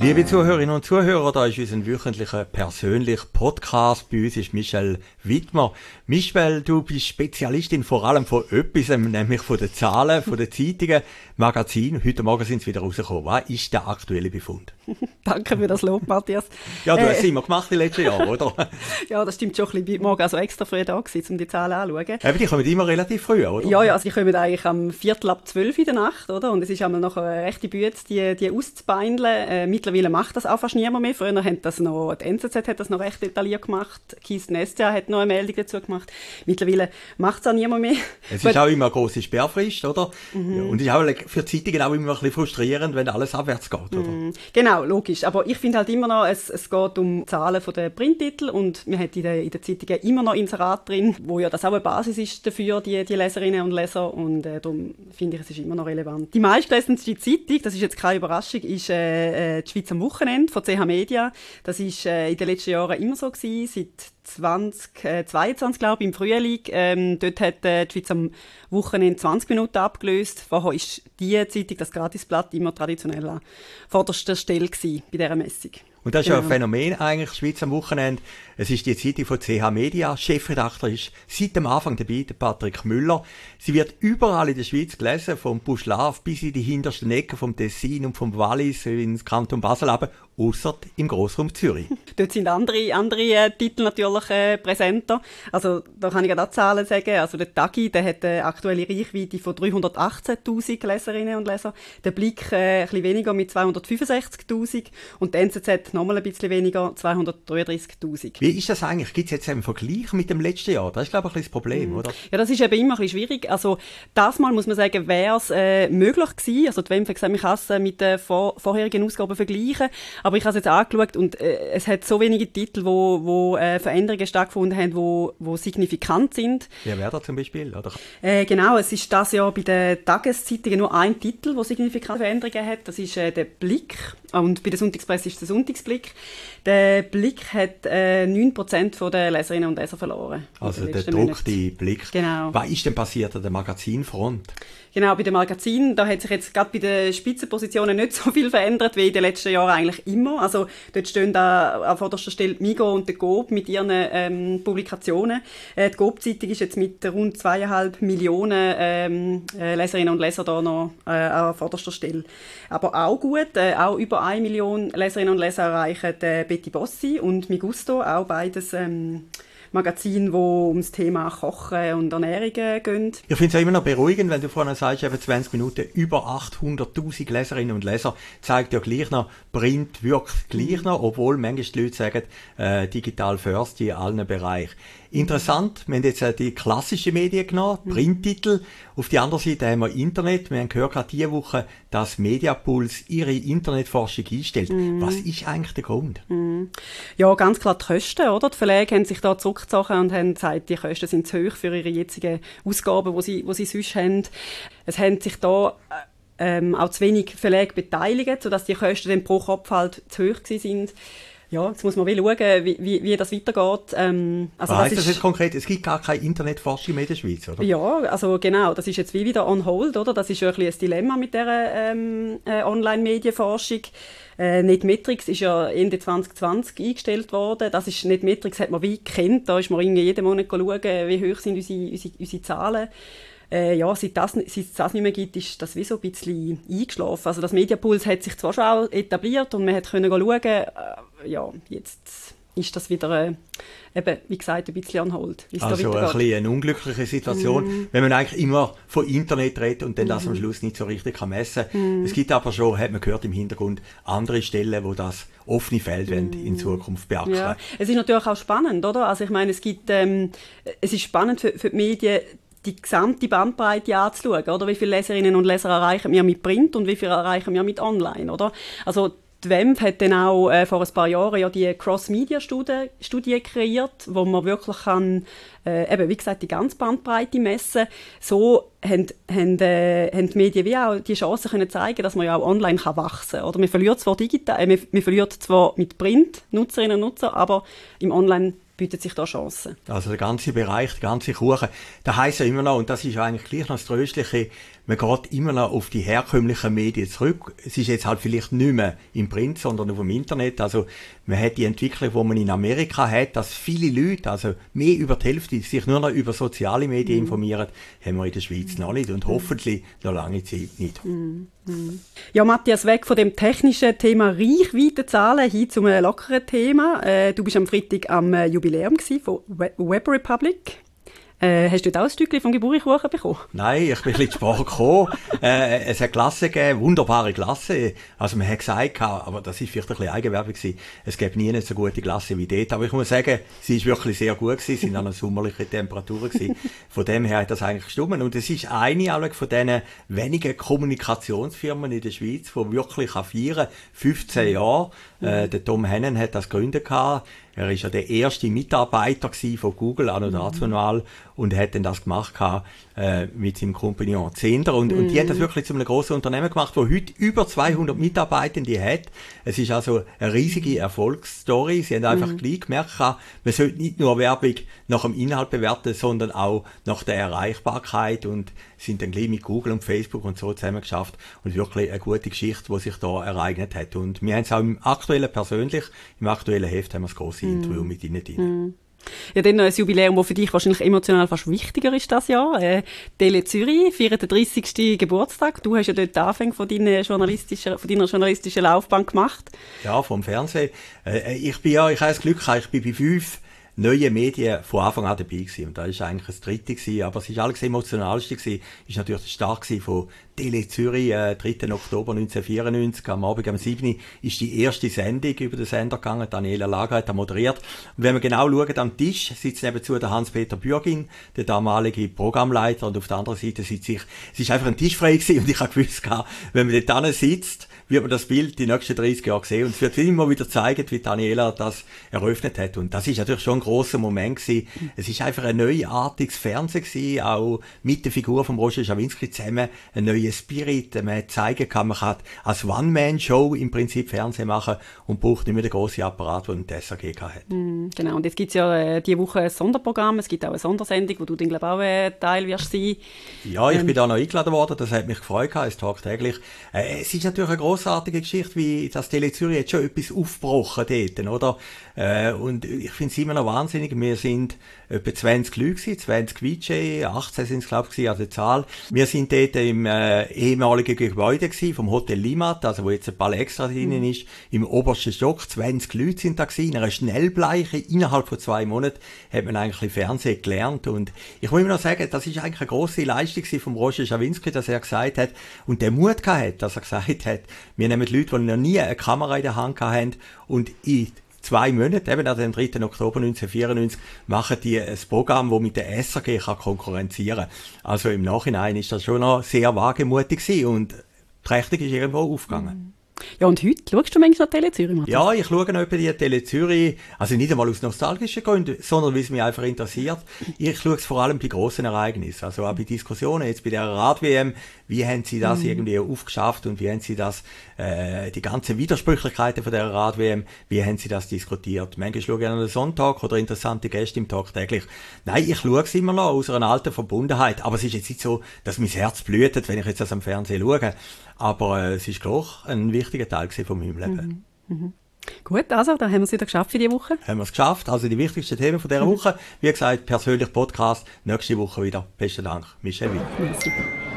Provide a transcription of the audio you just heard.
Liebe Zuhörerinnen und Zuhörer, da ist unser wöchentlicher persönlicher Podcast. Bei uns ist Michelle Wittmer. Michelle, du bist Spezialistin vor allem von etwas, nämlich von den Zahlen, von den Zeitungen, Magazinen. Heute Morgen sind sie wieder rausgekommen. Was ist der aktuelle Befund? Danke für das Lob, Matthias. Ja, du hast es immer gemacht in den letzten Jahren, oder? Ja, das stimmt schon. Ich bin morgen also extra früh da gewesen, um die Zahlen anzuschauen. Aber die kommen immer relativ früh, oder? Ja, also die kommen eigentlich am 11:45 in der Nacht, oder? Und es ist einmal noch eine rechte Bühne, die auszubeindeln. Mittlerweile macht das auch fast niemand mehr. Früher hat das noch, die NZZ hat das noch recht detailliert gemacht. Keith Nestia hat noch eine Meldung dazu gemacht. Mittlerweile macht es auch niemand mehr. Es ist auch immer eine grosse Sperrfrist, oder? Ja, und es ist auch für Zeitungen auch immer ein bisschen frustrierend, wenn alles abwärts geht, oder? Genau, logisch. Aber ich finde halt immer noch, es geht um Zahlen der Printtitel und wir haben in den Zeitungen immer noch Inserat drin, wo ja das auch eine Basis ist dafür, die Leserinnen und Leser. Und darum finde ich, es ist immer noch relevant. Die meistgelesenste Zeitung, das ist jetzt keine Überraschung, ist die Schweiz am Wochenende von CH Media. Das ist in den letzten Jahren immer so gewesen, seit 2022, glaube ich, im Frühling. Dort hat die Schweiz am Wochenende 20 Minuten abgelöst. Vorher war diese Zeitung, das Gratisblatt, immer traditionell an vorderster Stelle gewesen bei dieser Messung. Und das ist ja ein Phänomen eigentlich, Schweiz am Wochenende. Es ist die Zeitung von CH Media. Chefredakteur ist seit dem Anfang dabei, der Patrick Müller. Sie wird überall in der Schweiz gelesen, vom Buschlav bis in die hintersten Ecken vom Tessin und vom Wallis ins Kanton Basel runter, ausser im Grossraum Zürich. Dort sind andere Titel natürlich präsenter. Also da kann ich gerade auch Zahlen sagen. Also der Tagi, der hat eine aktuelle Reichweite von 318'000 Leserinnen und Leser. Der Blick ein bisschen weniger mit 265'000 und der NZZ nochmal ein bisschen weniger, 233'000. Wie ist das eigentlich? Gibt es jetzt einen Vergleich mit dem letzten Jahr? Das ist, glaube ich, ein bisschen das Problem, oder? Ja, das ist eben immer ein bisschen schwierig. Also das Mal muss man sagen, wäre es möglich gewesen. Also die WEMF hat gesagt, man kann es mit den vorherigen Ausgaben vergleichen. Aber ich habe es jetzt angeschaut und es hat so wenige Titel, wo Veränderungen stattgefunden haben, wo signifikant sind. Ja, wer da zum Beispiel, oder? Genau, es ist das Jahr bei den Tageszeitungen nur ein Titel, der signifikante Veränderungen hat. Das ist der Blick. Und bei der Sonntagspresse ist der Sonntagsblick. Der Blick hat 9% der Leserinnen und Leser verloren. Also der gedruckte Blick. Genau. Was ist denn passiert an der Magazinfront? Genau, bei den Magazinen, da hat sich jetzt gerade bei den Spitzenpositionen nicht so viel verändert wie in den letzten Jahren eigentlich immer. Also dort stehen da an vorderster Stelle Migo und der Coop mit ihren Publikationen. Die Coop-Zeitung ist jetzt mit rund 2,5 Millionen Leserinnen und Leser da noch an vorderster Stelle. Aber auch gut, auch über 1 Million Leserinnen und Leser erreichen Betty Bossi und Migusto, auch beides Magazine, die ums Thema Kochen und Ernährung gehen. Ich finde es ja immer noch beruhigend, wenn du vorhin sagst, eben 20 Minuten über 800'000 Leserinnen und Leser, zeigt ja gleich noch, Print wirkt gleich noch, obwohl manchmal die Leute sagen, digital first in allen Bereichen. Interessant, wir haben jetzt die klassischen Medien genommen, Printtitel. Auf der anderen Seite haben wir Internet. Wir haben gehört gerade diese Woche, dass Mediapuls ihre Internetforschung einstellt. Was ist eigentlich der Grund? Ja, ganz klar die Kosten, oder? Die Verlage haben sich da zurückgezogen und haben gesagt, die Kosten sind zu hoch für ihre jetzigen Ausgaben, die sie sonst haben. Es haben sich da auch zu wenig Verlage beteiligt, sodass die Kosten dann pro Kopf halt zu hoch sind. Ja, jetzt muss man schauen, wie das weitergeht. Was heisst das jetzt konkret? Es gibt gar keine Internetforschung mehr in der Schweiz, oder? Ja, also genau, das ist jetzt wie wieder on hold, oder? Das ist ja ein Dilemma mit dieser Online-Medienforschung. Netmetrics ist ja Ende 2020 eingestellt worden. Das ist, Netmetrics hat man wie gekannt. Da ist man irgendwie jeden Monat schauen, wie hoch sind unsere Zahlen. Ja, seit das nicht mehr gibt, ist das wie so ein bisschen eingeschlafen. Also das Mediapuls hat sich zwar schon auch etabliert und man hat können schauen, ja, jetzt ist das wieder, eben, wie gesagt, ein bisschen on hold. Also ein bisschen eine unglückliche Situation, wenn man eigentlich immer von Internet redet und dann das am Schluss nicht so richtig messen kann. Es gibt aber schon, hat man gehört im Hintergrund, andere Stellen, wo das offene Feld in Zukunft beackern. Ja, es ist natürlich auch spannend, oder? Also ich meine, es ist spannend für die Medien, die gesamte Bandbreite anzuschauen, oder? Wie viele Leserinnen und Leser erreichen wir mit Print und wie viele erreichen wir mit Online, oder? Also die WEMF hat dann auch vor ein paar Jahren ja die Cross-Media-Studie kreiert, wo man wirklich kann, eben, wie gesagt, die ganze Bandbreite messen. So haben die Medien wie auch die Chance können zeigen, dass man ja auch online wachsen kann. Oder man verliert zwar digital, man verliert zwar mit Print Nutzerinnen und Nutzer, aber im Online bietet sich da Chancen. Also der ganze Bereich, der ganze Kuchen, da heisst ja immer noch, und das ist eigentlich gleich noch das Tröstliche, man geht immer noch auf die herkömmlichen Medien zurück. Es ist jetzt halt vielleicht nicht mehr im Print, sondern auf dem Internet. Also man hat die Entwicklung, die man in Amerika hat, dass viele Leute, also mehr über die Hälfte, sich nur noch über soziale Medien informieren, haben wir in der Schweiz noch nicht und hoffentlich noch lange Zeit nicht. Ja, Matthias, weg von dem technischen Thema Reichweitenzahlen hin zum lockeren Thema. Du bist am Freitag am Jubiläum von Web Republic. Hast du dort auch ein Stückchen vom Geburtstagskuchen bekommen? Nein, ich bin ein bisschen zu spät gekommen. Es hat Klassen gegeben, wunderbare Klassen. Also man hat gesagt, aber das ist vielleicht ein bisschen Eigenwerbung gewesen, es gäbe nie eine so gute Klasse wie dort. Aber ich muss sagen, sie ist wirklich sehr gut gewesen, es sind dann sommerliche Temperaturen gewesen. Von dem her hat das eigentlich gestimmt. Und es ist eine von diesen wenigen Kommunikationsfirmen in der Schweiz, die wirklich feiern 15 Jahre. Der Tom Hennen hat das gegründet gehabt. Er war ja der erste Mitarbeiter von Google, anno dazumal, und hat dann das gemacht mit seinem Kompagnon Zehnder. Und die haben das wirklich zu einem grossen Unternehmen gemacht, das heute über 200 Mitarbeitende hat. Es ist also eine riesige Erfolgsstory. Sie haben einfach gleich gemerkt, man sollte nicht nur Werbung nach dem Inhalt bewerten, sondern auch nach der Erreichbarkeit, und sind dann gleich mit Google und Facebook und so zusammen geschafft. Und wirklich eine gute Geschichte, die sich da ereignet hat. Und wir haben es auch im aktuellen Heft haben wir das grosse Interview mit ihnen drin. Ja, dann noch ein Jubiläum, das für dich wahrscheinlich emotional fast wichtiger ist das Jahr. Tele Zürich feiert den 30. Geburtstag. Du hast ja dort den Anfang von deiner journalistischen Laufbahn gemacht. Ja, vom Fernsehen. Ich habe das Glück gehabt, ich bin bei 5 neue Medien von Anfang an dabei gewesen. Und da ist eigentlich das dritte gewesen. Aber es ist alles emotionalste gewesen. Ist natürlich der Start gewesen von Tele Zürich, 3. Oktober 1994. Am Abend um 7 ist die erste Sendung über den Sender gegangen. Daniela Lager hat da moderiert. Und wenn wir genau schauen, am Tisch sitzt nebenzu der Hans-Peter Bürgin, der damalige Programmleiter, und auf der anderen Seite sitzt es ist einfach ein Tisch frei gewesen, und ich habe gewusst, wenn man dort sitzt, wird man das Bild die nächsten 30 Jahre sehen. Und es wird immer wieder zeigen, wie Daniela das eröffnet hat. Und das ist natürlich schon ein grosser Moment gewesen. Es ist einfach ein neuartiges Fernsehen gewesen, auch mit der Figur von Roger Schawinski zusammen, ein neuer Spirit. Man zeigen kann, man kann als One-Man-Show im Prinzip Fernsehen machen und braucht nicht mehr den grossen Apparat, den die SRG hat. Genau, und jetzt gibt es ja diese Woche ein Sonderprogramm, es gibt auch eine Sondersendung, wo du dann, glaube ich, auch Teil wirst sein. Ja, ich bin da noch eingeladen worden, das hat mich gefreut, es tagtäglich. Es ist natürlich eine grossartige Geschichte, wie das Tele Zürich hat schon etwas aufgebrochen dort, oder? Und ich finde es immer noch wahnsinnig. Wir sind etwa 20 Leute gewesen, 20 VJ, 18 sind es, glaube ich, also die Zahl. Wir sind dort im ehemaligen Gebäude gewesen, vom Hotel Limat, also wo jetzt ein Ball extra drinnen ist, im obersten Stock. 20 Leute sind da gewesen, in einer Schnellbleiche. Innerhalb von 2 Monaten hat man eigentlich Fernsehen gelernt. Und ich muss immer noch sagen, das ist eigentlich eine grosse Leistung von Roger Schawinski, dass er gesagt hat, und der Mut gehabt hat, dass er gesagt hat, wir nehmen Leute, die noch nie eine Kamera in der Hand hatten, und in 2 Monaten, eben an dem 3. Oktober 1994, machen die ein Programm, das mit der SRG konkurrenzieren kann. Also im Nachhinein ist das schon noch sehr wagemutig gewesen, und trächtig ist irgendwo aufgegangen. Ja, und heute schaust du manchmal noch Tele Zürich, Matthias? Ja, ich schaue noch etwa die Tele Zürich, also nicht einmal aus nostalgischen Gründen, sondern weil es mich einfach interessiert. Ich schaue es vor allem bei grossen Ereignissen, also auch bei Diskussionen, jetzt bei der Rad-WM, wie haben sie das irgendwie aufgeschafft und wie haben sie das, die ganzen Widersprüchlichkeiten von der Rad-WM, wie haben sie das diskutiert? Manchmal schaue ich an den Sonntag oder interessante Gäste im Tag täglich. Nein, ich schaue es immer noch aus einer alten Verbundenheit, aber es ist jetzt nicht so, dass mein Herz blutet, wenn ich jetzt das am Fernsehen schaue. Aber es ist klar ein wichtiger Teil von meinem Leben. Gut, also, dann haben wir es wieder geschafft für diese Woche. Haben wir es geschafft. Also die wichtigsten Themen von dieser Woche. Wie gesagt, persönlich Podcast. Nächste Woche wieder. Besten Dank. Michel Will. Merci.